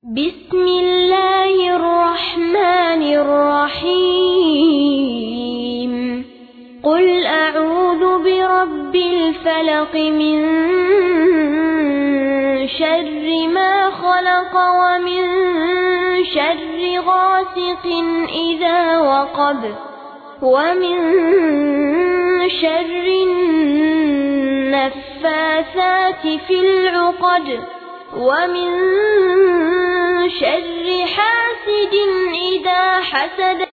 بسم الله الرحمن الرحيم قل أعوذ برب الفلق من شر ما خلق ومن شر غاسق إذا وقب ومن شر النفاثات في العقد ومن شر حاسد إذا حسد.